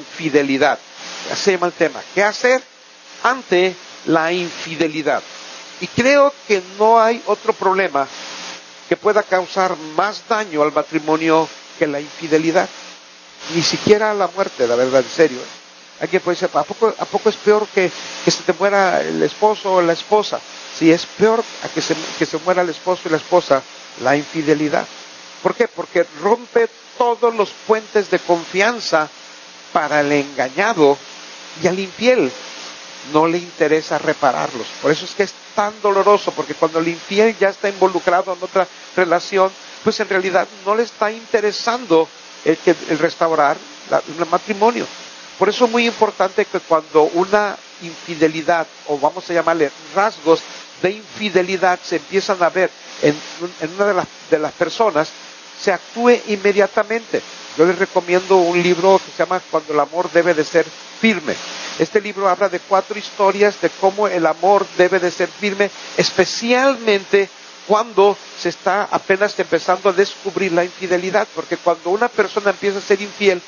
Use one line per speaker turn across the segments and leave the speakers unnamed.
infidelidad. Así se llama el tema. ¿Qué hacer ante la infidelidad? Y creo que no hay otro problema que pueda causar más daño al matrimonio que la infidelidad. Ni siquiera la muerte, la verdad, en serio. Alguien puede decir, ¿a poco es peor que se te muera el esposo o la esposa? Sí, es peor a que se muera el esposo y la esposa, la infidelidad. ¿Por qué? Porque rompe todos los puentes de confianza para el engañado, y al infiel no le interesa repararlos. Por eso es que es tan doloroso, porque cuando el infiel ya está involucrado en otra relación, pues en realidad no le está interesando el restaurar el matrimonio. Por eso es muy importante que cuando una infidelidad, o vamos a llamarle rasgos de infidelidad, se empiezan a ver en una de las personas, se actúe inmediatamente. Yo les recomiendo un libro que se llama Cuando el amor debe de ser firme. Este libro habla de 4 historias de cómo el amor debe de ser firme, especialmente cuando se está apenas empezando a descubrir la infidelidad. Porque cuando una persona empieza a ser infiel,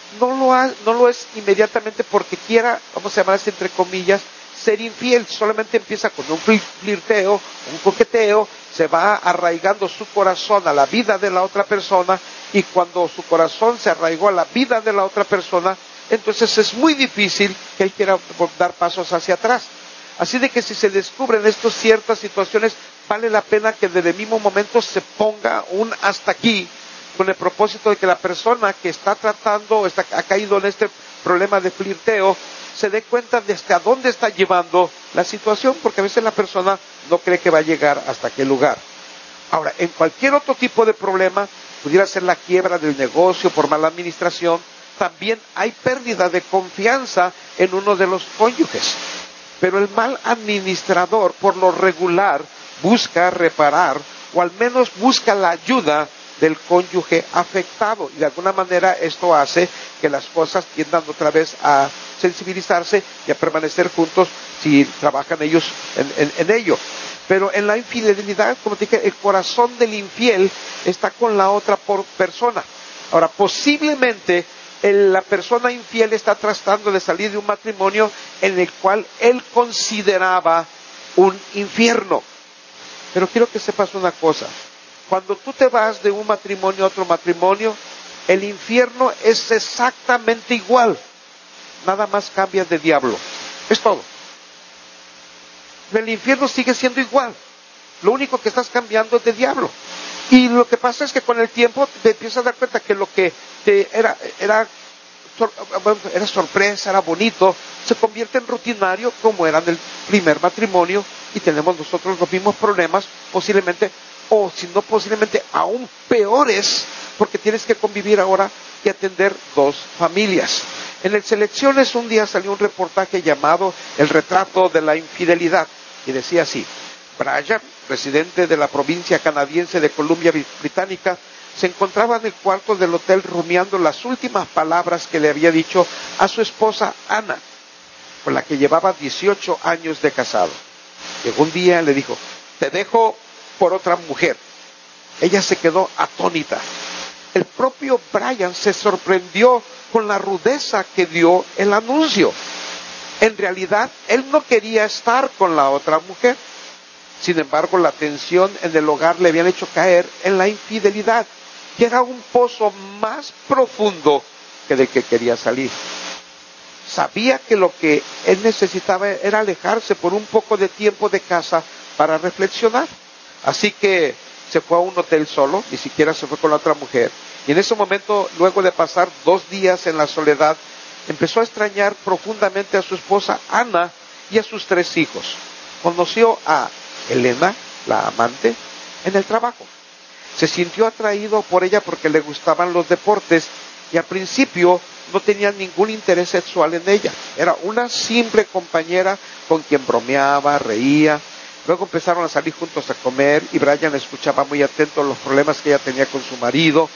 no lo es inmediatamente porque quiera, vamos a llamar así entre comillas, ser infiel. Solamente empieza con un flirteo, un coqueteo, se va arraigando su corazón a la vida de la otra persona, y cuando su corazón se arraigó a la vida de la otra persona, entonces es muy difícil que él quiera dar pasos hacia atrás. Así de que si se descubren estas ciertas situaciones, vale la pena que desde el mismo momento se ponga un hasta aquí, con el propósito de que la persona que está tratando, ha caído en este problema de flirteo, se dé cuenta de hasta dónde está llevando la situación, porque a veces la persona no cree que va a llegar hasta aquel lugar. Ahora, en cualquier otro tipo de problema, pudiera ser la quiebra del negocio por mala administración, también hay pérdida de confianza en uno de los cónyuges. Pero el mal administrador, por lo regular, busca reparar, o al menos busca la ayuda del cónyuge afectado, y de alguna manera esto hace que las cosas tiendan otra vez a sensibilizarse y a permanecer juntos si trabajan ellos en ello. Pero en la infidelidad, como te dije, el corazón del infiel está con la otra persona. Ahora, posiblemente la persona infiel está tratando de salir de un matrimonio en el cual él consideraba un infierno. Pero quiero que sepas una cosa. Cuando tú te vas de un matrimonio a otro matrimonio, el infierno es exactamente igual. Nada más cambias de diablo. Es todo. El infierno sigue siendo igual. Lo único que estás cambiando es de diablo. Y lo que pasa es que con el tiempo te empiezas a dar cuenta que lo que era sorpresa, era bonito, se convierte en rutinario como era en el primer matrimonio, y tenemos nosotros los mismos problemas, posiblemente, o si no posiblemente aún peores, porque tienes que convivir ahora y atender 2 familias. En el Selecciones un día salió un reportaje llamado El retrato de la infidelidad, y decía así: Brian, residente de la provincia canadiense de Columbia Británica, se encontraba en el cuarto del hotel rumiando las últimas palabras que le había dicho a su esposa Ana, con la que llevaba 18 años de casado. Llegó un día y le dijo: te dejo por otra mujer. Ella se quedó atónita. El propio Brian se sorprendió con la rudeza que dio el anuncio. En realidad, él no quería estar con la otra mujer. Sin embargo, la tensión en el hogar le habían hecho caer en la infidelidad, que era un pozo más profundo que del que quería salir. Sabía que lo que él necesitaba era alejarse por un poco de tiempo de casa para reflexionar. Así que se fue a un hotel solo, ni siquiera se fue con la otra mujer. Y en ese momento, luego de pasar 2 días en la soledad, empezó a extrañar profundamente a su esposa Ana y a sus 3 hijos. Conoció a Elena, la amante, en el trabajo. Se sintió atraído por ella porque le gustaban los deportes, y al principio no tenía ningún interés sexual en ella. Era una simple compañera con quien bromeaba, reía. Luego empezaron a salir juntos a comer, y Brian escuchaba muy atento los problemas que ella tenía con su marido.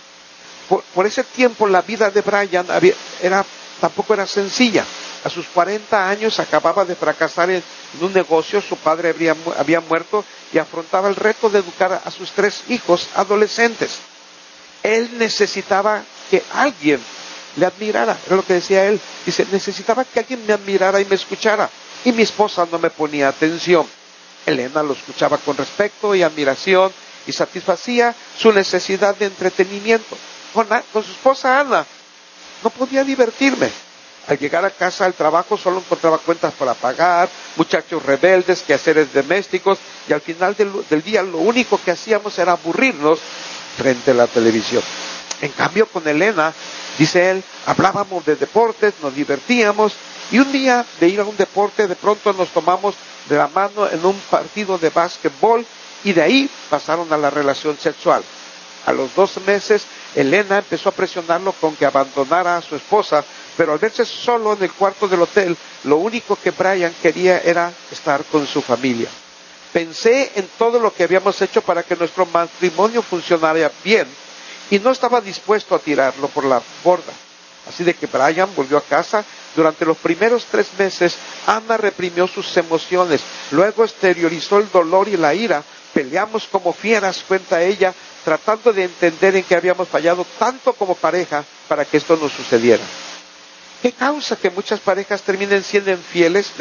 Por ese tiempo la vida de Brian tampoco era sencilla. A sus 40 años acababa de fracasar en un negocio, su padre había muerto, y afrontaba el reto de educar a sus 3 hijos adolescentes. Él necesitaba que alguien le admirara. Era lo que decía él. Dice, necesitaba que alguien me admirara y me escuchara. Y mi esposa no me ponía atención. Elena lo escuchaba con respeto y admiración y satisfacía su necesidad de entretenimiento. Con su esposa Ana no podía divertirme. Al llegar a casa al trabajo solo encontraba cuentas para pagar, muchachos rebeldes, quehaceres domésticos, y al final del día lo único que hacíamos era aburrirnos frente a la televisión. En cambio con Elena, dice él, hablábamos de deportes, nos divertíamos, y un día de ir a un deporte de pronto nos tomamos de la mano en un partido de básquetbol y de ahí pasaron a la relación sexual. A los 2 meses, Elena empezó a presionarlo con que abandonara a su esposa, pero al verse solo en el cuarto del hotel, lo único que Brian quería era estar con su familia. Pensé en todo lo que habíamos hecho para que nuestro matrimonio funcionara bien y no estaba dispuesto a tirarlo por la borda. Así de que Brian volvió a casa. Durante los primeros 3 meses, Ana reprimió sus emociones, luego exteriorizó el dolor y la ira. Peleamos como fieras, cuenta ella, tratando de entender en qué habíamos fallado tanto como pareja para que esto no sucediera. ¿Qué causa que muchas parejas terminen siendo infieles?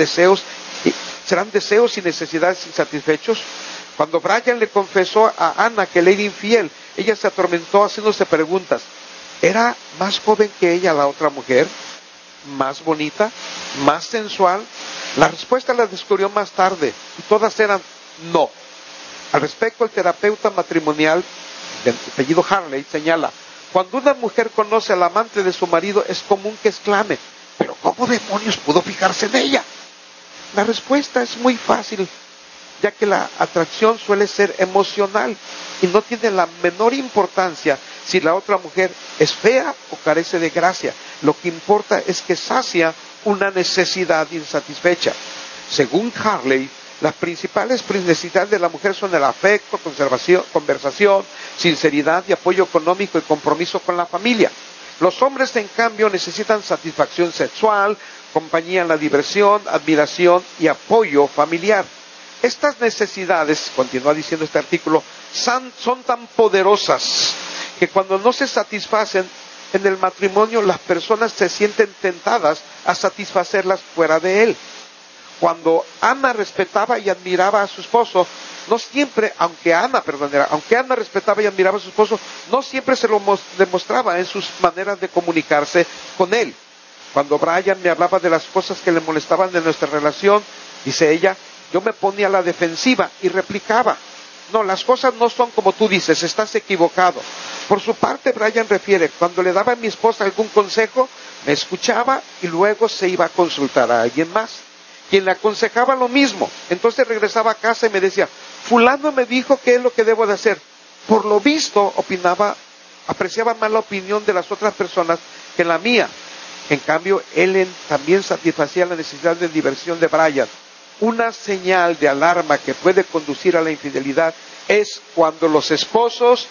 ¿Serán deseos y necesidades insatisfechos? Cuando Brian le confesó a Ana que le era infiel, ella se atormentó haciéndose preguntas. ¿Era más joven que ella la otra mujer? ¿Más bonita? ¿Más sensual? La respuesta la descubrió más tarde y todas eran no. Al respecto, el terapeuta matrimonial de apellido Harley señala, cuando una mujer conoce al amante de su marido es común que exclame, ¿pero cómo demonios pudo fijarse en ella? La respuesta es muy fácil, ya que la atracción suele ser emocional y no tiene la menor importancia si la otra mujer es fea o carece de gracia. Lo que importa es que sacia una necesidad insatisfecha. Según Harley, las principales necesidades de la mujer son el afecto, conversación, sinceridad y apoyo económico y compromiso con la familia. Los hombres, en cambio, necesitan satisfacción sexual, compañía en la diversión, admiración y apoyo familiar. Estas necesidades, continúa diciendo este artículo, son tan poderosas que cuando no se satisfacen en el matrimonio, las personas se sienten tentadas a satisfacerlas fuera de él. Cuando Ana respetaba y admiraba a su esposo, aunque Ana respetaba y admiraba a su esposo, no siempre se lo demostraba en sus maneras de comunicarse con él. Cuando Brian me hablaba de las cosas que le molestaban de nuestra relación, dice ella, yo me ponía a la defensiva y replicaba, no, las cosas no son como tú dices, estás equivocado. Por su parte, Brian refiere, cuando le daba a mi esposa algún consejo, me escuchaba y luego se iba a consultar a alguien más, quien le aconsejaba lo mismo. Entonces regresaba a casa y me decía, fulano me dijo qué es lo que debo de hacer. Por lo visto, apreciaba más la opinión de las otras personas que la mía. En cambio, Ellen también satisfacía la necesidad de diversión de Brian. Una señal de alarma que puede conducir a la infidelidad es cuando los esposos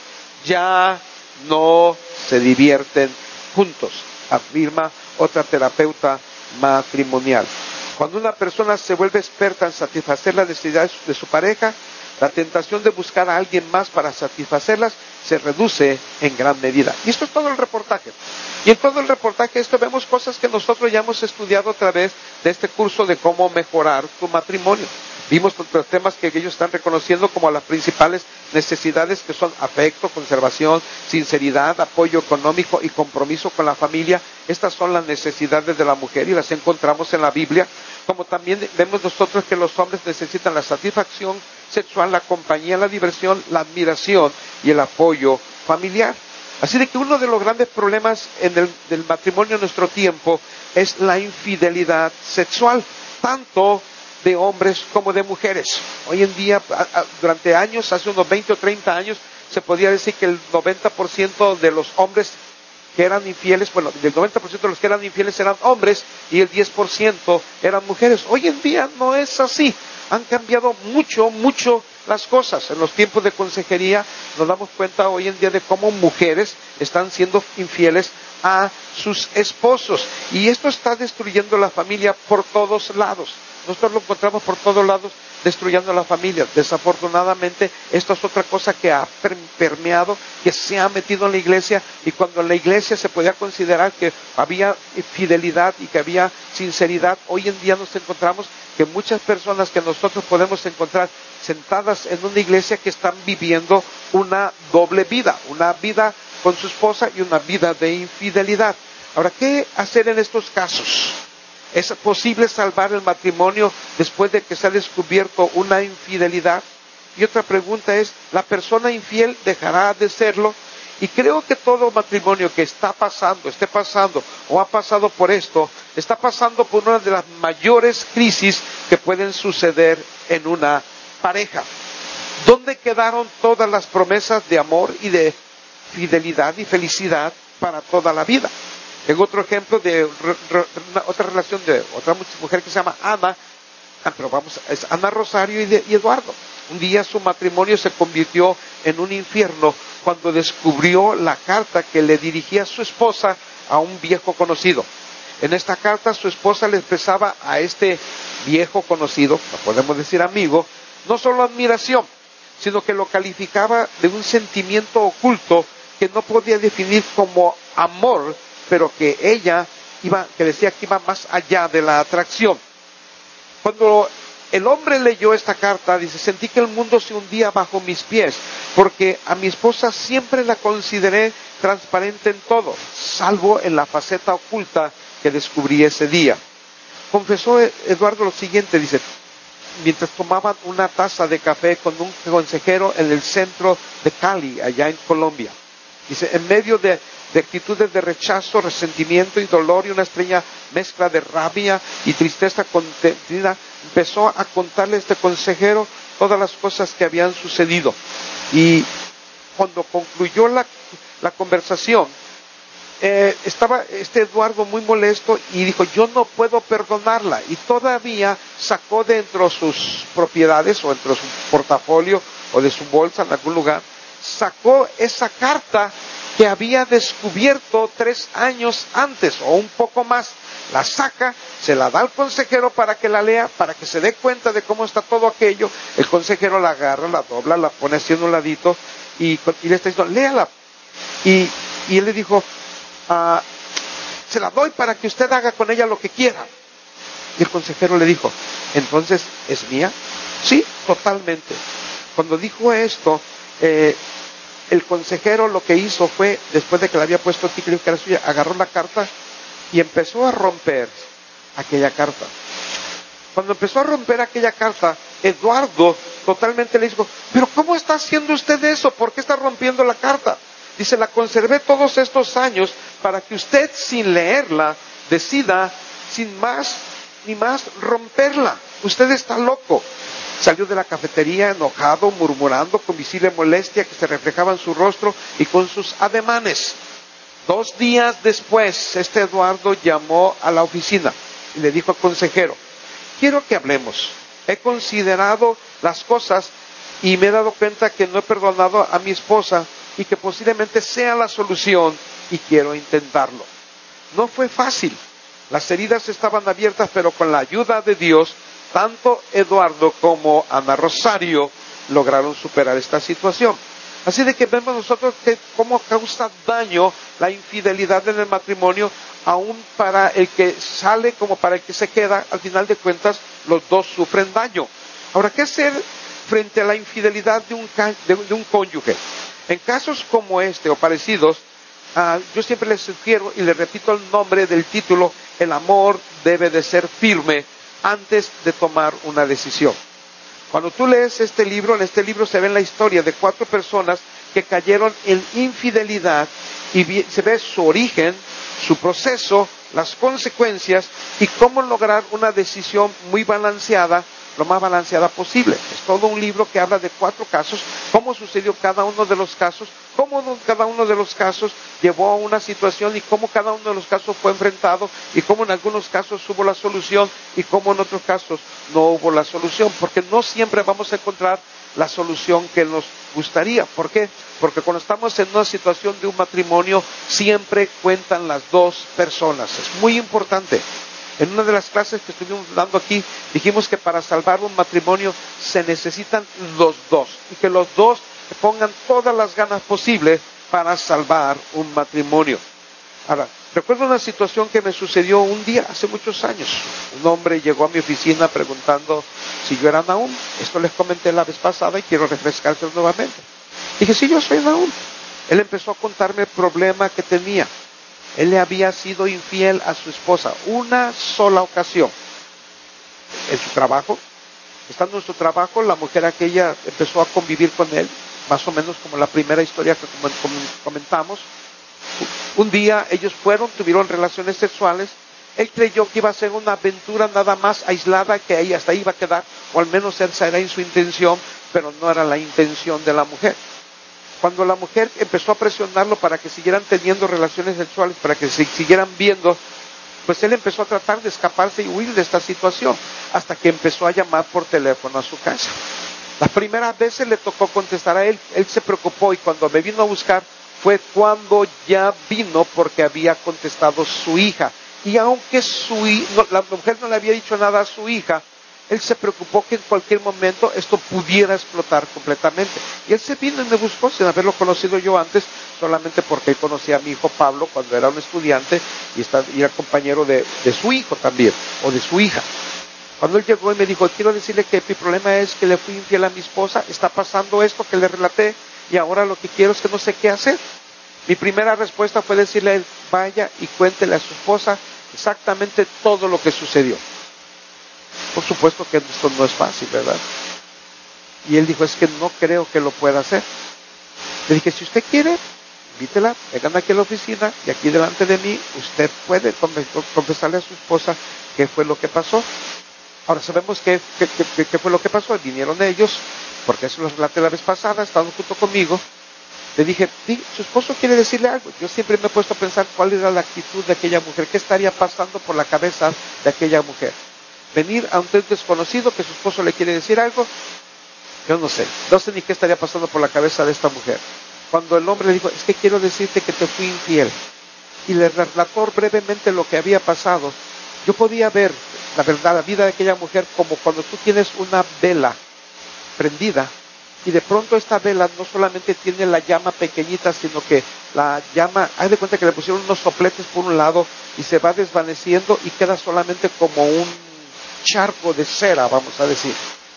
ya no se divierten juntos, afirma otra terapeuta matrimonial. Cuando una persona se vuelve experta en satisfacer las necesidades de su pareja, la tentación de buscar a alguien más para satisfacerlas se reduce en gran medida. Y esto es todo el reportaje. Y en todo el reportaje vemos cosas que nosotros ya hemos estudiado a través de este curso de cómo mejorar tu matrimonio. Vimos los temas que ellos están reconociendo como las principales necesidades, que son afecto, conservación, sinceridad, apoyo económico y compromiso con la familia. Estas son las necesidades de la mujer y las encontramos en la Biblia. Como también vemos nosotros que los hombres necesitan la satisfacción sexual, la compañía, la diversión, la admiración y el apoyo familiar. Así de que uno de los grandes problemas del matrimonio en nuestro tiempo es la infidelidad sexual, tanto de hombres como de mujeres. Hoy en día, durante años, hace unos 20 o 30 años, se podía decir que el 90% de los hombres que eran infieles, del 90% de los que eran infieles eran hombres y el 10% eran mujeres. Hoy en día no es así. Han cambiado mucho las cosas. En los tiempos de consejería nos damos cuenta hoy en día de cómo mujeres están siendo infieles a sus esposos. Y esto está destruyendo la familia por todos lados. Nosotros lo encontramos por todos lados destruyendo la familia. Desafortunadamente, esto es otra cosa que ha permeado, que se ha metido en la iglesia, y cuando en la iglesia se podía considerar que había fidelidad y que había sinceridad, hoy en día nos encontramos que muchas personas que nosotros podemos encontrar sentadas en una iglesia que están viviendo una doble vida, una vida con su esposa y una vida de infidelidad. Ahora, ¿qué hacer en estos casos? ¿Es posible salvar el matrimonio después de que se ha descubierto una infidelidad? Y otra pregunta es, ¿la persona infiel dejará de serlo? Y creo que todo matrimonio que esté pasando o ha pasado por esto, está pasando por una de las mayores crisis que pueden suceder en una pareja. ¿Dónde quedaron todas las promesas de amor y de fidelidad y felicidad para toda la vida? En otro ejemplo de otra relación de otra mujer que se llama Ana, es Ana Rosario y Eduardo. Un día su matrimonio se convirtió en un infierno cuando descubrió la carta que le dirigía su esposa a un viejo conocido. En esta carta su esposa le expresaba a este viejo conocido, lo podemos decir amigo, no solo admiración, sino que lo calificaba de un sentimiento oculto que no podía definir como amor, pero que decía que iba más allá de la atracción. Cuando el hombre leyó esta carta, dice, sentí que el mundo se hundía bajo mis pies, porque a mi esposa siempre la consideré transparente en todo, salvo en la faceta oculta que descubrí ese día. Confesó Eduardo lo siguiente, dice, mientras tomaban una taza de café con un consejero en el centro de Cali, allá en Colombia. Dice, en medio de actitudes de rechazo, resentimiento y dolor y una extraña mezcla de rabia y tristeza contenida, empezó a contarle a este consejero todas las cosas que habían sucedido. Y cuando concluyó la conversación, estaba Eduardo muy molesto y dijo, yo no puedo perdonarla. Y todavía sacó de entre sus propiedades o entre su portafolio o de su bolsa en algún lugar, sacó esa carta que había descubierto 3 años antes o un poco más. La saca, se la da al consejero para que la lea, para que se dé cuenta de cómo está todo aquello. El consejero la agarra, la dobla, la pone así en un ladito y le está diciendo, léala. Y él le dijo, se la doy para que usted haga con ella lo que quiera. Y el consejero le dijo, ¿entonces es mía? Sí, totalmente. Cuando dijo esto, el consejero lo que hizo fue, después de que le había puesto aquí que era suya, agarró la carta y empezó a romper aquella carta. Cuando empezó a romper aquella carta, Eduardo totalmente le dijo, ¿pero cómo está haciendo usted eso? ¿Por qué está rompiendo la carta? Dice, la conservé todos estos años para que usted, sin leerla, decida, sin más ni más, romperla. Usted está loco. Salió de la cafetería enojado, murmurando, con visible molestia que se reflejaba en su rostro y con sus ademanes. 2 días después, Eduardo llamó a la oficina y le dijo al consejero, quiero que hablemos. He considerado las cosas y me he dado cuenta que no he perdonado a mi esposa y que posiblemente sea la solución y quiero intentarlo. No fue fácil. Las heridas estaban abiertas, pero con la ayuda de Dios, tanto Eduardo como Ana Rosario lograron superar esta situación. Así de que vemos nosotros que cómo causa daño la infidelidad en el matrimonio, aún para el que sale como para el que se queda. Al final de cuentas, los dos sufren daño. Ahora, ¿qué hacer frente a la infidelidad de un cónyuge? En casos como este o parecidos, yo siempre les sugiero y les repito el nombre del título, el amor debe de ser firme antes de tomar una decisión. Cuando tú lees este libro, en este libro se ve la historia de 4 personas que cayeron en infidelidad y se ve su origen, su proceso, las consecuencias y cómo lograr una decisión muy balanceada, lo más balanceada posible. Es todo un libro que habla de 4 casos, cómo sucedió cada uno de los casos, cómo cada uno de los casos llevó a una situación y cómo cada uno de los casos fue enfrentado y cómo en algunos casos hubo la solución y cómo en otros casos no hubo la solución, porque no siempre vamos a encontrar la solución que nos gustaría. ¿Por qué? Porque cuando estamos en una situación de un matrimonio siempre cuentan las 2 personas. Es muy importante. En una de las clases que estuvimos dando aquí, dijimos que para salvar un matrimonio se necesitan los dos, y que los dos pongan todas las ganas posibles para salvar un matrimonio. Ahora, recuerdo una situación que me sucedió un día hace muchos años. Un hombre llegó a mi oficina preguntando si yo era Nahum. Esto les comenté la vez pasada y quiero refrescárselos nuevamente. Dije, sí, yo soy Nahum. Él empezó a contarme el problema que tenía. Él le había sido infiel a su esposa una sola ocasión. En su trabajo, estando en su trabajo, la mujer aquella empezó a convivir con él, más o menos como la primera historia que comentamos. Un día ellos tuvieron relaciones sexuales. Él creyó que iba a ser una aventura nada más aislada, que ahí hasta ahí iba a quedar, o al menos esa era su intención, pero no era la intención de la mujer. Cuando la mujer empezó a presionarlo para que siguieran teniendo relaciones sexuales, para que se siguieran viendo, pues él empezó a tratar de escaparse y huir de esta situación, hasta que empezó a llamar por teléfono a su casa. Las primeras veces le tocó contestar a él. Él se preocupó y cuando me vino a buscar fue cuando ya vino, porque había contestado su hija. Y aunque la mujer no le había dicho nada a su hija, él se preocupó que en cualquier momento esto pudiera explotar completamente. Y él se vino y me buscó sin haberlo conocido yo antes, solamente porque él conocía a mi hijo Pablo cuando era un estudiante y era compañero de su hijo también, o de su hija. Cuando él llegó y me dijo, quiero decirle que mi problema es que le fui infiel a mi esposa, está pasando esto que le relaté y ahora lo que quiero es que no sé qué hacer. Mi primera respuesta fue decirle a él, vaya y cuéntele a su esposa exactamente todo lo que sucedió. Por supuesto que esto no es fácil, ¿verdad? Y él dijo, es que no creo que lo pueda hacer. Le dije, si usted quiere, invítela, vengan aquí a la oficina y aquí delante de mí usted puede confesarle a su esposa qué fue lo que pasó. Ahora sabemos qué fue lo que pasó. Vinieron ellos, porque eso lo relaté la vez pasada, estaban junto conmigo. Le dije, sí, su esposo quiere decirle algo. Yo siempre me he puesto a pensar cuál era la actitud de aquella mujer, qué estaría pasando por la cabeza de aquella mujer. Venir a un desconocido que su esposo le quiere decir algo, yo no sé ni qué estaría pasando por la cabeza de esta mujer. Cuando el hombre le dijo, es que quiero decirte que te fui infiel, y le relató brevemente lo que había pasado, yo podía ver, la verdad, la vida de aquella mujer como cuando tú tienes una vela prendida, y de pronto esta vela no solamente tiene la llama pequeñita, sino que la llama, haz de cuenta que le pusieron unos sopletes por un lado, y se va desvaneciendo y queda solamente como un charco de cera, vamos a decir.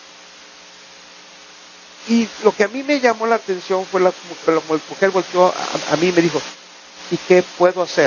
Y lo que a mí me llamó la atención fue la mujer volteó a mí y me dijo, ¿y qué puedo hacer?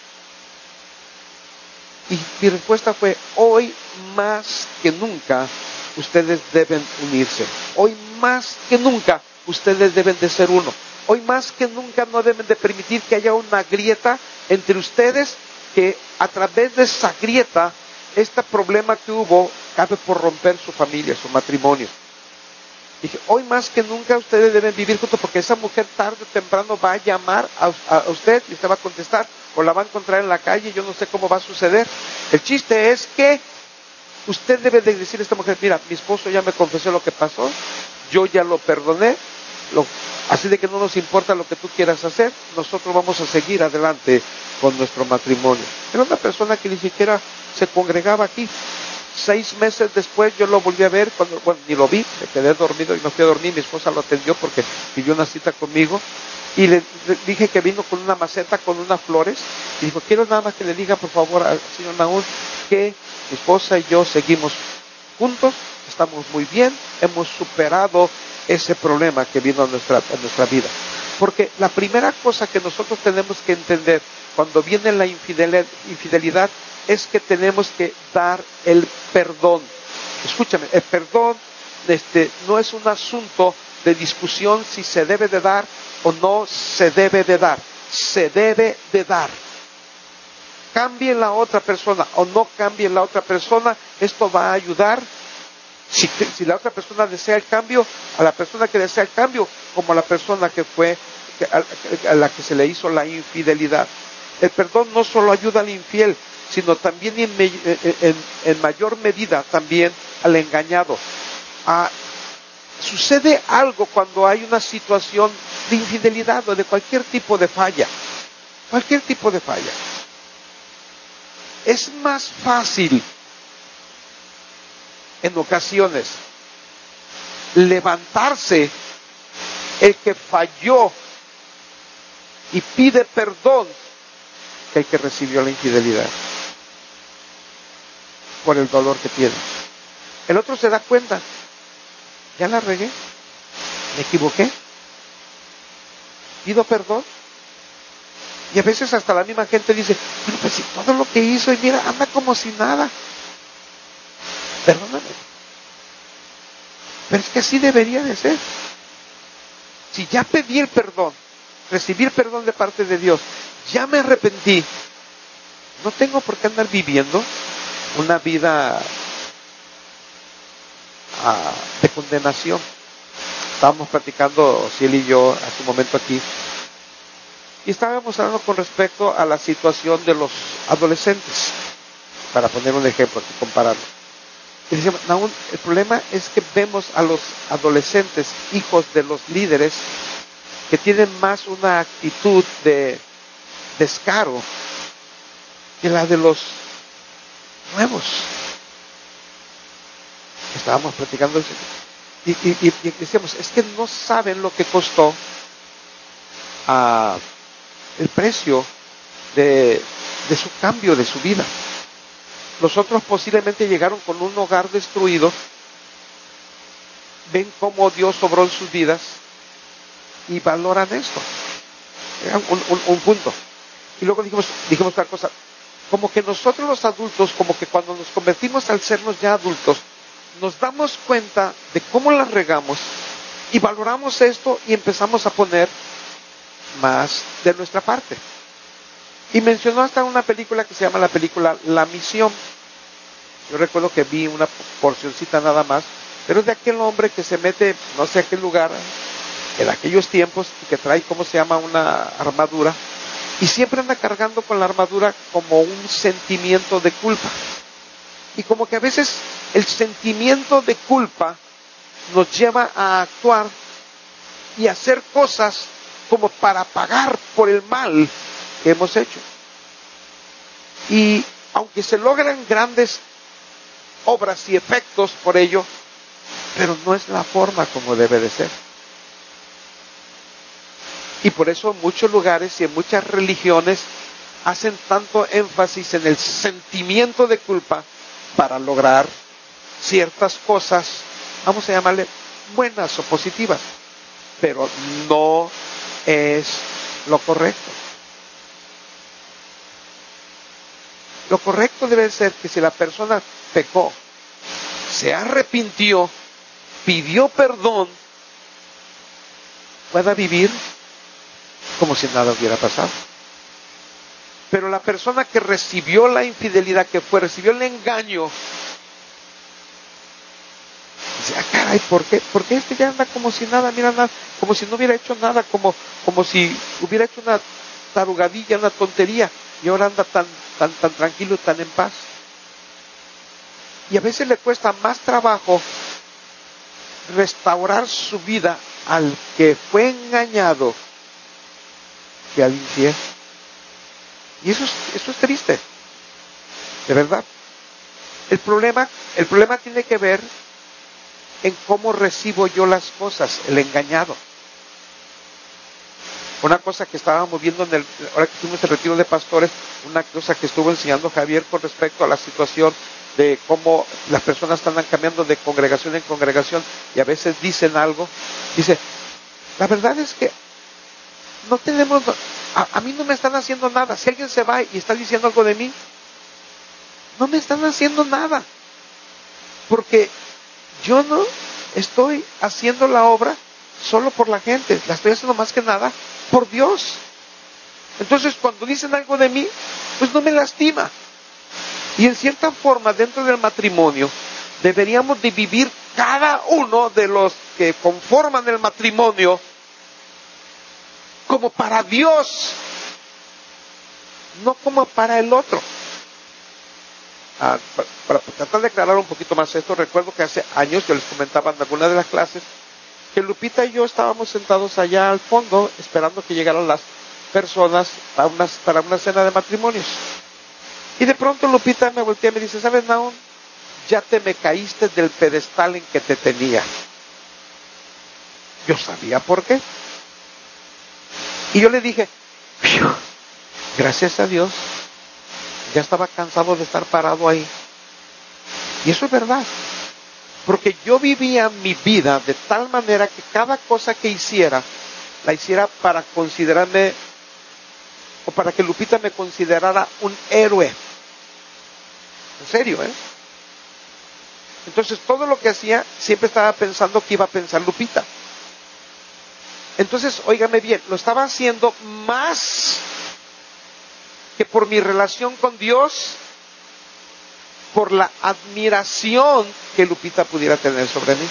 Y mi respuesta fue, hoy más que nunca ustedes deben unirse. Hoy más que nunca ustedes deben de ser uno. Hoy más que nunca no deben de permitir que haya una grieta entre ustedes, que a través de esa grieta, este problema que hubo, acabe por romper su familia, su matrimonio. Dije, hoy más que nunca ustedes deben vivir juntos, porque esa mujer tarde o temprano va a llamar a usted y usted va a contestar, o la va a encontrar en la calle, yo no sé cómo va a suceder. El chiste es que usted debe de decirle a esta mujer, mira, mi esposo ya me confesó lo que pasó, yo ya lo perdoné, así de que no nos importa lo que tú quieras hacer, nosotros vamos a seguir adelante con nuestro matrimonio. Era una persona que ni siquiera se congregaba aquí. 6 meses después yo lo volví a ver, ni lo vi, me quedé dormido y me fui a dormir. Mi esposa lo atendió porque pidió una cita conmigo y le dije que vino con una maceta con unas flores y dijo, quiero nada más que le diga por favor al señor Nahum que mi esposa y yo seguimos juntos, estamos muy bien, hemos superado ese problema que vino a nuestra vida. Porque la primera cosa que nosotros tenemos que entender cuando viene la infidelidad es que tenemos que dar el perdón. Escúchame, el perdón no es un asunto de discusión si se debe de dar o no se debe de dar. Se debe de dar. Cambie la otra persona o no cambie la otra persona, esto va a ayudar. Si la otra persona desea el cambio, a la persona que desea el cambio, como a la persona a la que se le hizo la infidelidad. El perdón no solo ayuda al infiel, sino también en mayor medida también al engañado. Sucede algo cuando hay una situación de infidelidad o de cualquier tipo de falla. Cualquier tipo de falla. Es más fácil en ocasiones levantarse el que falló y pide perdón que el que recibió la infidelidad por el dolor que tiene. El otro se da cuenta, ya la regué, me equivoqué, pido perdón. Y a veces hasta la misma gente dice, bueno, pues si todo lo que hizo y mira, anda como si nada. Perdóname. Pero es que así debería de ser. Si ya pedí el perdón, recibí el perdón de parte de Dios, ya me arrepentí, no tengo por qué andar viviendo una vida de condenación. Estábamos platicando, Ciel y yo, hace un momento aquí, y estábamos hablando con respecto a la situación de los adolescentes, para poner un ejemplo aquí, compararlo. Y decíamos, Nahum, el problema es que vemos a los adolescentes, hijos de los líderes, que tienen más una actitud de descaro que la de los nuevos. Estábamos platicando y decíamos, es que no saben lo que costó el precio de su cambio, de su vida. Los otros posiblemente llegaron con un hogar destruido, ven cómo Dios obró en sus vidas y valoran esto. Era un punto. Y luego dijimos otra cosa, como que nosotros los adultos, como que cuando nos convertimos al sernos ya adultos, nos damos cuenta de cómo la regamos y valoramos esto y empezamos a poner más de nuestra parte. Y mencionó hasta una película que se llama la película La Misión. Yo recuerdo que vi una porcioncita nada más, pero es de aquel hombre que se mete, no sé a qué lugar, en aquellos tiempos, y que trae, ¿cómo se llama?, una armadura, y siempre anda cargando con la armadura como un sentimiento de culpa. Y como que a veces el sentimiento de culpa nos lleva a actuar y hacer cosas como para pagar por el mal que hemos hecho. Y aunque se logran grandes obras y efectos por ello, pero no es la forma como debe de ser. Y por eso en muchos lugares y en muchas religiones hacen tanto énfasis en el sentimiento de culpa para lograr ciertas cosas, vamos a llamarle buenas o positivas, pero no es lo correcto. Lo correcto debe ser que si la persona pecó, se arrepintió, pidió perdón, pueda vivir como si nada hubiera pasado. Pero la persona que recibió la infidelidad, recibió el engaño, dice, caray, ¿por qué? Porque este ya anda como si nada, mira, nada, como si no hubiera hecho nada, como si hubiera hecho una tarugadilla, una tontería, y ahora anda tan tranquilo, tan en paz. Y a veces le cuesta más trabajo restaurar su vida al que fue engañado que al infiel. Y eso es triste, de verdad. El problema tiene que ver en cómo recibo yo las cosas, el engañado. Una cosa que estábamos viendo ahora que tuvimos el retiro de pastores, una cosa que estuvo enseñando Javier con respecto a la situación de cómo las personas andan cambiando de congregación en congregación y a veces dicen algo. Dice, la verdad es que no tenemos, a mí no me están haciendo nada. Si alguien se va y está diciendo algo de mí, no me están haciendo nada. Porque yo no estoy haciendo la obra solo por la gente, la estoy haciendo más que nada por Dios. Entonces cuando dicen algo de mí, pues no me lastima. Y en cierta forma, dentro del matrimonio, deberíamos de vivir cada uno de los que conforman el matrimonio como para Dios, no como para el otro. Para tratar de aclarar un poquito más esto, recuerdo que hace años yo les comentaba en alguna de las clases que Lupita y yo estábamos sentados allá al fondo esperando que llegaran las personas para una cena de matrimonios. Y de pronto Lupita me voltea y me dice, ¿sabes, Naón? Ya te me caíste del pedestal en que te tenía. Yo sabía por qué. Y yo le dije, gracias a Dios, ya estaba cansado de estar parado ahí. Y eso es verdad. Porque yo vivía mi vida de tal manera que cada cosa que hiciera, la hiciera para considerarme, o para que Lupita me considerara un héroe. En serio, ¿eh? Entonces todo lo que hacía, siempre estaba pensando que iba a pensar Lupita. Entonces, óigame bien, lo estaba haciendo más que por mi relación con Dios, por la admiración que Lupita pudiera tener sobre mí.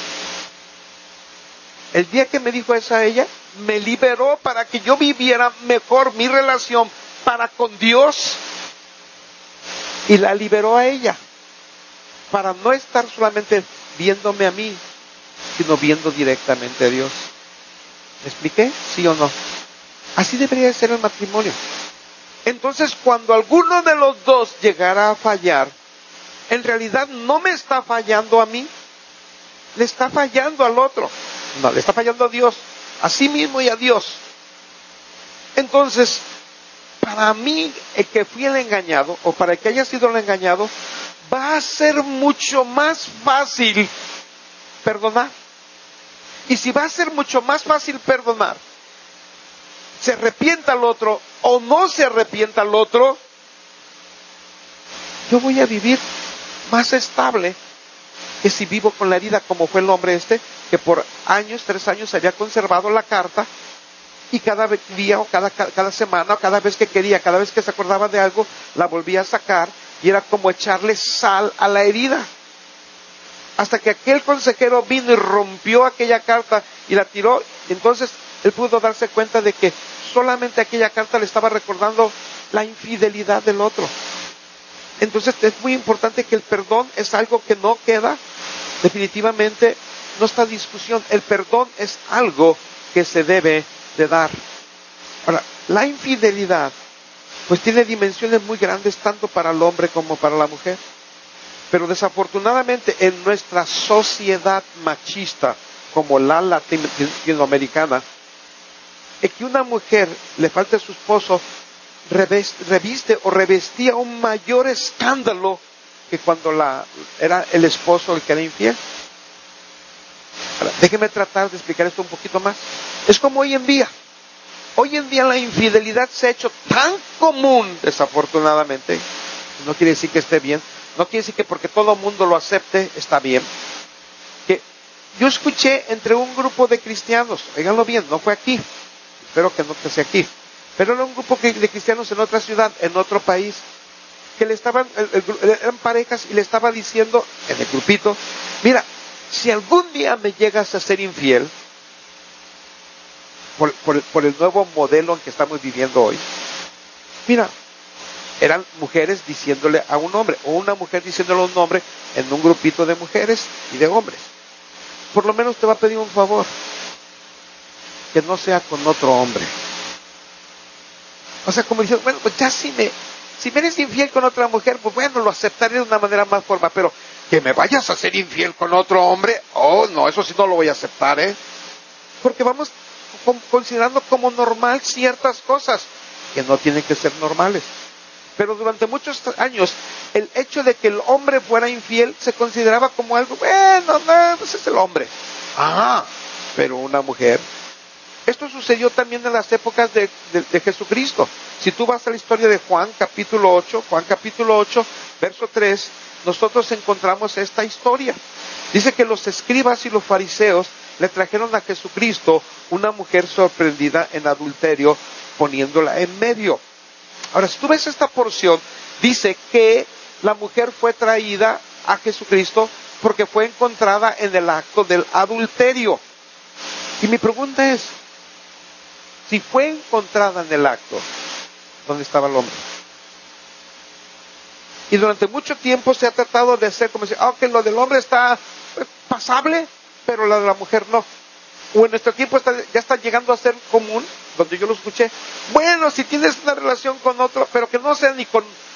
El día que me dijo eso a ella, me liberó para que yo viviera mejor mi relación para con Dios, y la liberó a ella, para no estar solamente viéndome a mí, sino viendo directamente a Dios. ¿Me expliqué? ¿Sí o no? Así debería ser el matrimonio. Entonces, cuando alguno de los dos llegara a fallar, en realidad no me está fallando a mí, le está fallando al otro. No, le está fallando a Dios, a sí mismo y a Dios. Entonces, para mí, el que fui el engañado, o para el que haya sido el engañado, va a ser mucho más fácil perdonar. Y si va a ser mucho más fácil perdonar, se arrepienta al otro o no se arrepienta al otro, yo voy a vivir más estable que si vivo con la herida, como fue el hombre que por años, 3 años, había conservado la carta, y cada día o cada semana o cada vez que quería, cada vez que se acordaba de algo, la volvía a sacar, y era como echarle sal a la herida. Hasta que aquel consejero vino y rompió aquella carta y la tiró. Entonces él pudo darse cuenta de que solamente aquella carta le estaba recordando la infidelidad del otro. Entonces es muy importante que el perdón es algo que no queda, definitivamente no está discusión. El perdón es algo que se debe de dar. Ahora, la infidelidad pues tiene dimensiones muy grandes tanto para el hombre como para la mujer. Pero desafortunadamente en nuestra sociedad machista, como la latinoamericana, es que una mujer le falte a su esposo, reviste o revestía un mayor escándalo que cuando era el esposo el que era infiel. Ahora, déjeme tratar de explicar esto un poquito más. Es como hoy en día. Hoy en día la infidelidad se ha hecho tan común, desafortunadamente. No quiere decir que esté bien. No quiere decir que porque todo el mundo lo acepte, está bien. Que yo escuché entre un grupo de cristianos, óiganlo bien, no fue aquí, espero que no sea aquí, pero era un grupo de cristianos en otra ciudad, en otro país, que eran parejas y le estaba diciendo en el grupito, mira, si algún día me llegas a ser infiel, por el nuevo modelo en que estamos viviendo hoy, mira, eran mujeres diciéndole a un hombre, o una mujer diciéndole a un hombre en un grupito de mujeres y de hombres. Por lo menos te va a pedir un favor, que no sea con otro hombre. O sea, como diciendo, bueno, pues ya si me eres infiel con otra mujer, pues bueno, lo aceptaré de una manera más formal, pero que me vayas a ser infiel con otro hombre, oh no, eso sí no lo voy a aceptar, porque vamos considerando como normal ciertas cosas que no tienen que ser normales. Pero durante muchos años, el hecho de que el hombre fuera infiel se consideraba como algo, bueno, no, pues es el hombre. Pero una mujer. Esto sucedió también en las épocas de Jesucristo. Si tú vas a la historia de Juan capítulo 8, verso 3, nosotros encontramos esta historia. Dice que los escribas y los fariseos le trajeron a Jesucristo una mujer sorprendida en adulterio, poniéndola en medio. Ahora, si tú ves esta porción, dice que la mujer fue traída a Jesucristo porque fue encontrada en el acto del adulterio. Y mi pregunta es, si fue encontrada en el acto, ¿dónde estaba el hombre? Y durante mucho tiempo se ha tratado de hacer como decir, que lo del hombre está pasable, pero lo de la mujer no. O en nuestro tiempo ya está llegando a ser común, donde yo lo escuché, bueno, si tienes una relación con otro, pero que no sea ni con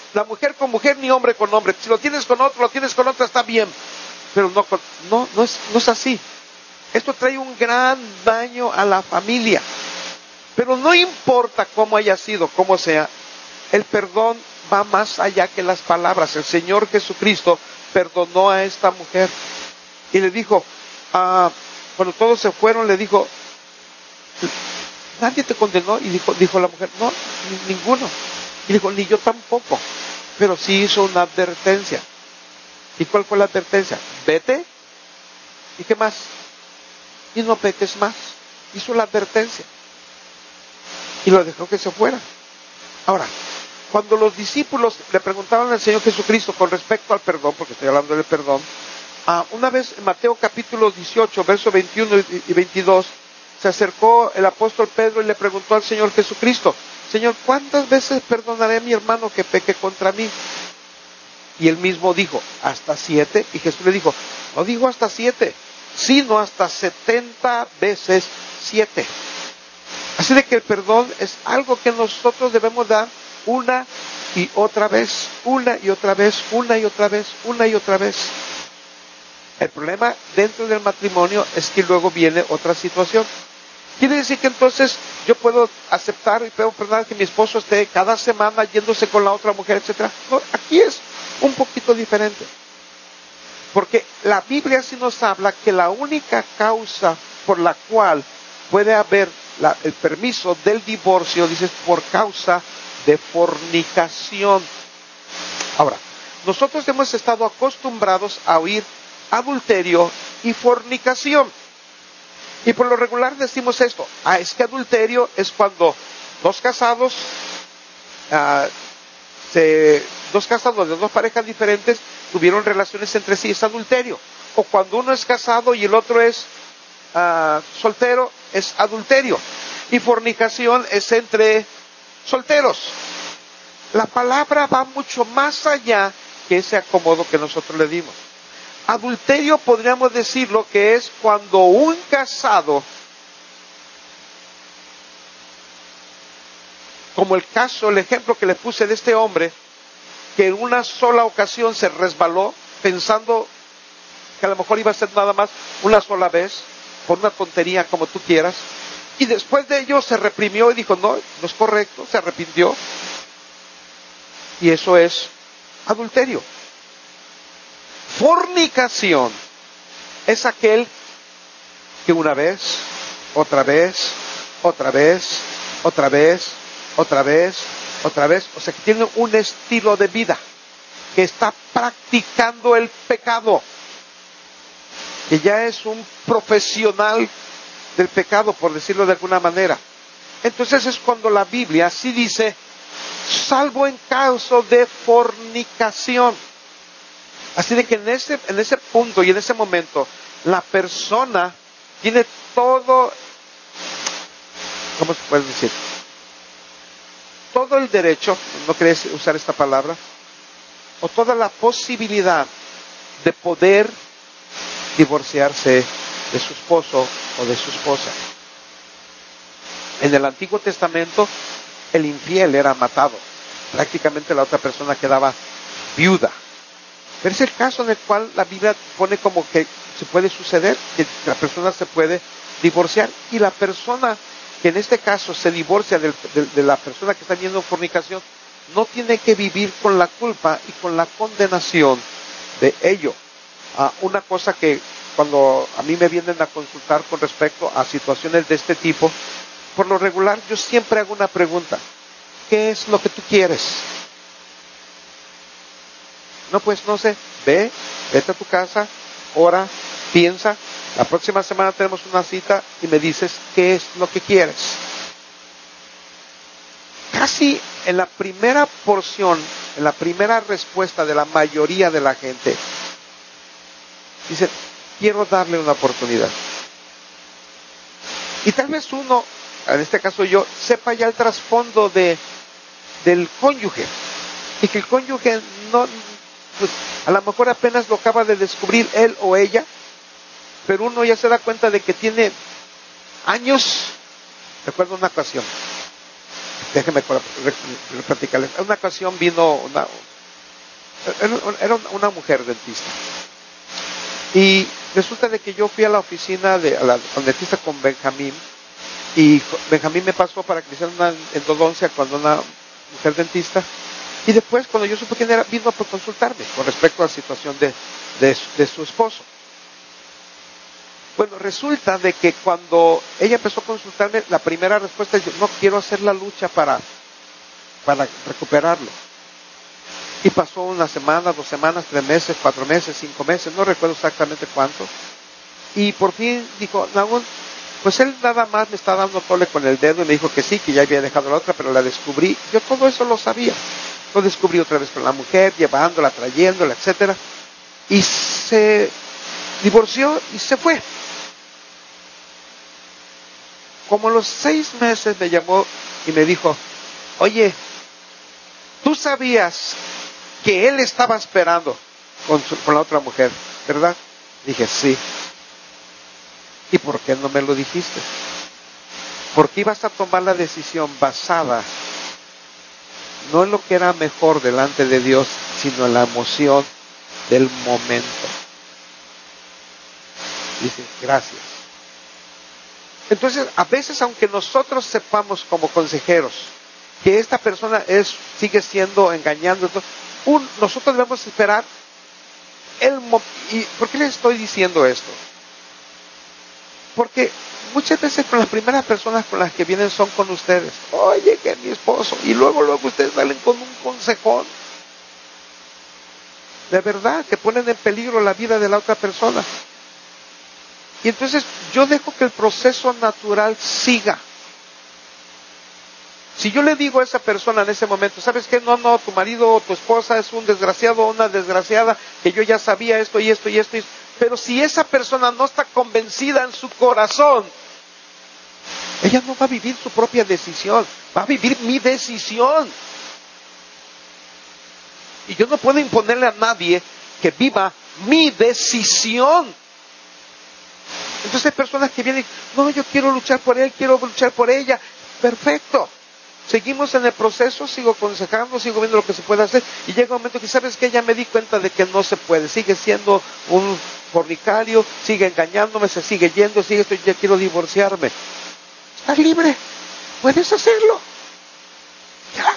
la mujer con mujer ni hombre con hombre. Si lo tienes con otro, lo tienes con otra, está bien. Pero no es así. Esto trae un gran daño a la familia. Pero no importa cómo haya sido, cómo sea, el perdón va más allá que las palabras. El Señor Jesucristo perdonó a esta mujer y le dijo, cuando todos se fueron, le dijo, ¿nadie te condenó? Y dijo la mujer, no, ninguno. Y dijo, ni yo tampoco. Pero sí hizo una advertencia. ¿Y cuál fue la advertencia? Vete. ¿Y qué más? Y no peques más. Hizo la advertencia. Y lo dejó que se fuera. Ahora, cuando los discípulos le preguntaban al Señor Jesucristo con respecto al perdón, porque estoy hablando del perdón, una vez en Mateo capítulo 18, versos 21 y 22, se acercó el apóstol Pedro y le preguntó al Señor Jesucristo, Señor, ¿cuántas veces perdonaré a mi hermano que peque contra mí? Y él mismo dijo, hasta 7. Y Jesús le dijo, no digo hasta 7, sino hasta 70 veces 7. Así de que el perdón es algo que nosotros debemos dar una y otra vez, una y otra vez, una y otra vez, una y otra vez. El problema dentro del matrimonio es que luego viene otra situación. Quiere decir que entonces yo puedo aceptar y puedo perdonar que mi esposo esté cada semana yéndose con la otra mujer, etcétera. No, aquí es un poquito diferente. Porque la Biblia sí nos habla que la única causa por la cual puede haber el permiso del divorcio, dice, por causa de fornicación. Ahora, nosotros hemos estado acostumbrados a oír adulterio y fornicación. Y por lo regular decimos esto, es que adulterio es cuando dos casados de dos parejas diferentes tuvieron relaciones entre sí, es adulterio. O cuando uno es casado y el otro es soltero, es adulterio. Y fornicación es entre solteros. La palabra va mucho más allá que ese acomodo que nosotros le dimos. Adulterio podríamos decirlo que es cuando un casado, como el ejemplo que le puse de este hombre, que en una sola ocasión se resbaló pensando que a lo mejor iba a ser nada más una sola vez, por una tontería como tú quieras, y después de ello se reprimió y dijo, no es correcto, se arrepintió, y eso es adulterio. Fornicación es aquel que una vez, otra vez, otra vez, otra vez, otra vez, otra vez, o sea que tiene un estilo de vida, que está practicando el pecado, que ya es un profesional del pecado, por decirlo de alguna manera. Entonces es cuando la Biblia sí dice, salvo en caso de fornicación. Así de que en ese punto y en ese momento, la persona tiene todo, ¿cómo se puede decir? Todo el derecho, no quería usar esta palabra, o toda la posibilidad de poder divorciarse de su esposo o de su esposa. En el Antiguo Testamento, el infiel era matado. Prácticamente la otra persona quedaba viuda. Pero es el caso en el cual la Biblia pone como que se puede suceder, que la persona se puede divorciar, y la persona que en este caso se divorcia de la persona que está viendo en fornicación, no tiene que vivir con la culpa y con la condenación de ello. Una cosa que cuando a mí me vienen a consultar con respecto a situaciones de este tipo, por lo regular yo siempre hago una pregunta: ¿qué es lo que tú quieres? No, pues no sé, vete a tu casa, ora, piensa, la próxima semana tenemos una cita y me dices qué es lo que quieres. Casi en la primera porción, en la primera respuesta de la mayoría de la gente, dice, quiero darle una oportunidad. Y tal vez uno, en este caso yo, sepa ya el trasfondo del cónyuge, y que el cónyuge no, pues a lo mejor apenas lo acaba de descubrir él o ella, pero uno ya se da cuenta de que tiene años. Recuerdo una ocasión, Déjenme platicarles. En una ocasión vino era una mujer dentista. Y resulta de que yo fui a la oficina al dentista con Benjamín. Y Benjamín me pasó para que le hicieran una endodoncia con una mujer dentista. Y después, cuando yo supe quién era, vino por consultarme con respecto a la situación de su esposo. Bueno, resulta de que cuando ella empezó a consultarme, la primera respuesta es: yo no quiero hacer la lucha para recuperarlo. Y pasó una semana, 2 semanas, 3 meses, 4 meses, 5 meses, no recuerdo exactamente cuánto. Y por fin dijo: Nahum, pues él nada más me está dando tole con el dedo, y me dijo que sí, que ya había dejado la otra, pero la descubrí. Yo todo eso lo sabía. Lo descubrí otra vez con la mujer, llevándola, trayéndola, etcétera. Y se divorció y se fue. Como a los 6 meses me llamó y me dijo: oye, ¿tú sabías que él estaba esperando con la otra mujer, verdad? Dije: sí. ¿Y por qué no me lo dijiste? Porque ibas a tomar la decisión basada no en lo que era mejor delante de Dios, sino en la emoción del momento. Dice: gracias. Entonces, a veces, aunque nosotros sepamos como consejeros que esta persona sigue siendo engañando, nosotros debemos esperar ¿Y por qué les estoy diciendo esto? Porque muchas veces con las primeras personas con las que vienen son con ustedes. Oye, que es mi esposo. Y luego ustedes salen con un consejón. De verdad, que ponen en peligro la vida de la otra persona. Y entonces yo dejo que el proceso natural siga. Si yo le digo a esa persona en ese momento: ¿sabes qué? No, tu marido o tu esposa es un desgraciado o una desgraciada, que yo ya sabía esto y esto y esto. Pero si esa persona no está convencida en su corazón, ella no va a vivir su propia decisión, va a vivir mi decisión. Y yo no puedo imponerle a nadie que viva mi decisión. Entonces hay personas que vienen: no, yo quiero luchar por él, quiero luchar por ella. Perfecto. Seguimos en el proceso, sigo aconsejando, sigo viendo lo que se puede hacer. Y llega un momento que, ¿sabes qué? Ya me di cuenta de que no se puede. Sigue siendo un fornicario, sigue engañándome, se sigue yendo, ya quiero divorciarme. Estás libre, puedes hacerlo. Ya.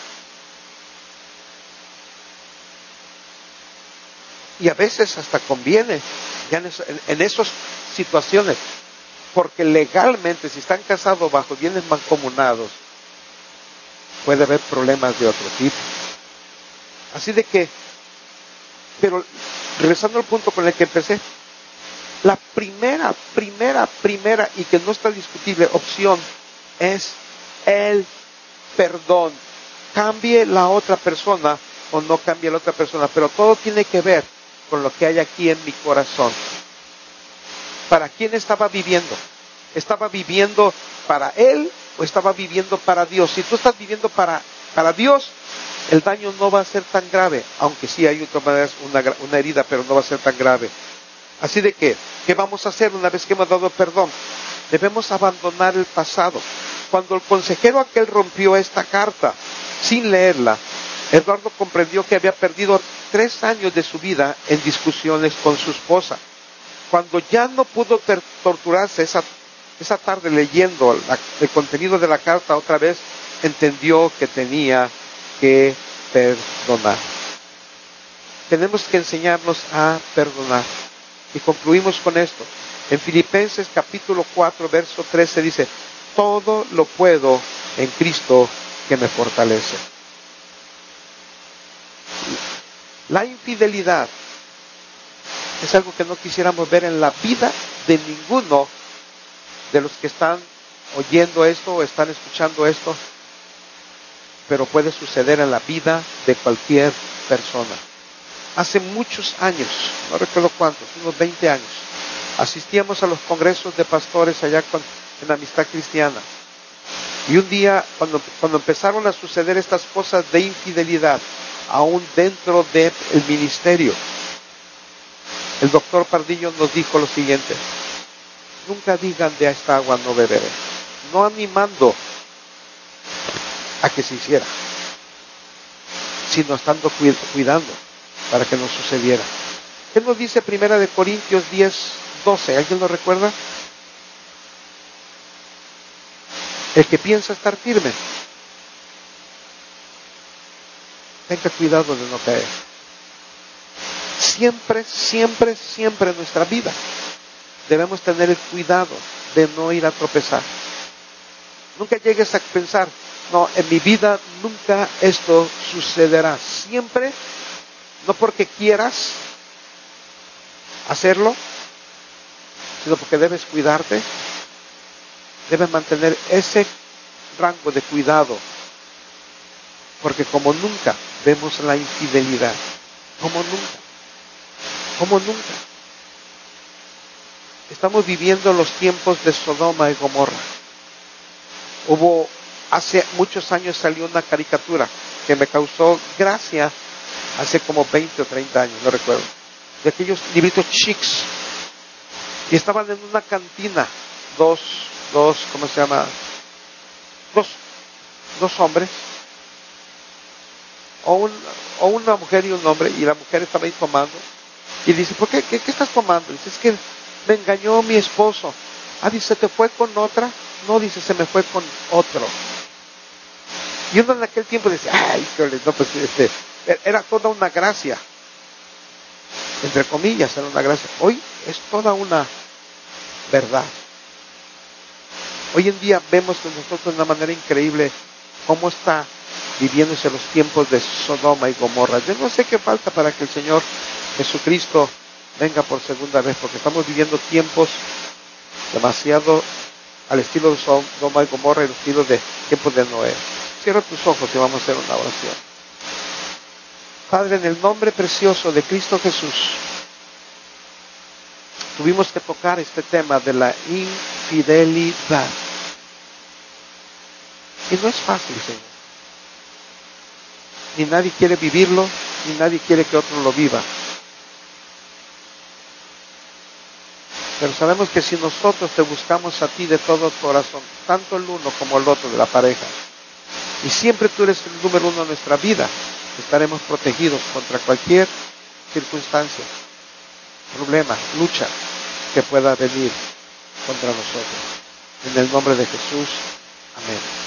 Y a veces hasta conviene ya en esas situaciones, porque legalmente, si están casados bajo bienes mancomunados, puede haber problemas de otro tipo. Así de que, pero regresando al punto con el que empecé, la primera y que no está discutible opción es el perdón. Cambie la otra persona o no cambie la otra persona, pero todo tiene que ver con lo que hay aquí en mi corazón. ¿Para quién estaba viviendo? ¿Estaba viviendo para él o estaba viviendo para Dios? Si tú estás viviendo para Dios, el daño no va a ser tan grave, aunque sí hay una herida, pero no va a ser tan grave. Así de que, ¿qué vamos a hacer una vez que hemos dado perdón? Debemos abandonar el pasado. Cuando el consejero aquel rompió esta carta sin leerla, Eduardo comprendió que había perdido 3 años de su vida en discusiones con su esposa. Cuando ya no pudo torturarse esa tarde leyendo el contenido de la carta otra vez, entendió que tenía que perdonar. Tenemos que enseñarnos a perdonar. Y concluimos con esto. En Filipenses capítulo 4, verso 13 dice: todo lo puedo en Cristo que me fortalece. La infidelidad es algo que no quisiéramos ver en la vida de ninguno de los que están oyendo esto o están escuchando esto, pero puede suceder en la vida de cualquier persona. Hace muchos años, no recuerdo cuántos, unos 20 años, asistíamos a los congresos de pastores allá en Amistad Cristiana. Y un día, cuando empezaron a suceder estas cosas de infidelidad, aún dentro del ministerio, el doctor Pardillo nos dijo lo siguiente: nunca digan de esta agua no beberé. No animando a que se hiciera, sino estando cuidando para que no sucediera. ¿Qué nos dice 1 Corintios 10:12? ¿Alguien lo recuerda? El que piensa estar firme, tenga cuidado de no caer. Siempre, siempre, siempre en nuestra vida debemos tener el cuidado de no ir a tropezar. Nunca llegues a pensar, no, en mi vida nunca esto sucederá. Siempre, no porque quieras hacerlo, sino porque debes cuidarte, debes mantener ese rango de cuidado, porque como nunca vemos la infidelidad, como nunca. Estamos viviendo los tiempos de Sodoma y Gomorra. Hace muchos años salió una caricatura que me causó gracia, hace como 20 o 30 años, no recuerdo, de aquellos libritos chics, y estaban en una cantina, dos hombres, o una mujer y un hombre, y la mujer estaba ahí tomando, y dice, ¿por qué estás tomando? Dice, es que me engañó mi esposo. Dice, ¿te fue con otra? No, dice, se me fue con otro. Y uno en aquel tiempo dice, no, pues era toda una gracia, entre comillas, era una gracia. Hoy es toda una verdad. Hoy en día vemos que nosotros de una manera increíble cómo está viviéndose los tiempos de Sodoma y Gomorra. Yo no sé qué falta para que el Señor Jesucristo venga por segunda vez, porque estamos viviendo tiempos demasiado al estilo de Sodoma y Gomorra y el estilo de tiempos de Noé. Cierra tus ojos y vamos a hacer una oración. Padre, en el nombre precioso de Cristo Jesús, tuvimos que tocar este tema de la infidelidad. Y no es fácil, Señor. Ni nadie quiere vivirlo, ni nadie quiere que otro lo viva. Pero sabemos que si nosotros te buscamos a ti de todo corazón, tanto el uno como el otro de la pareja, y siempre tú eres el número uno en nuestra vida, estaremos protegidos contra cualquier circunstancia, problema, lucha que pueda venir contra nosotros. En el nombre de Jesús, amén.